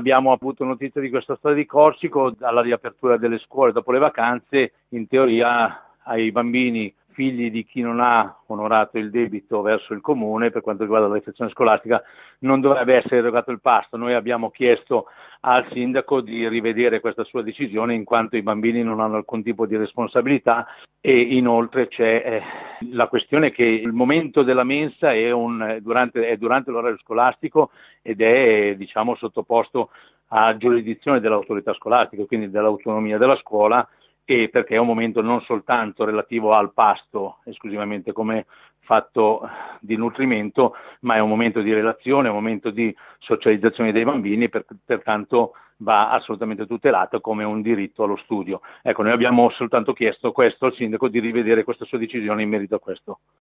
abbiamo avuto notizia di questa storia di Corsico alla riapertura delle scuole dopo le vacanze. In teoria ai bambini figli di chi non ha onorato il debito verso il comune per quanto riguarda la refezione scolastica non dovrebbe essere erogato il pasto. Noi abbiamo chiesto al sindaco di rivedere questa sua decisione in quanto i bambini non hanno alcun tipo di responsabilità e inoltre c'è la questione che il momento della mensa è durante l'orario scolastico ed è sottoposto a giurisdizione dell'autorità scolastica, quindi dell'autonomia della scuola, e perché è un momento non soltanto relativo al pasto esclusivamente come fatto di nutrimento, ma è un momento di relazione, è un momento di socializzazione dei bambini, pertanto va assolutamente tutelato come un diritto allo studio. Ecco, noi abbiamo soltanto chiesto questo al sindaco, di rivedere questa sua decisione in merito a questo.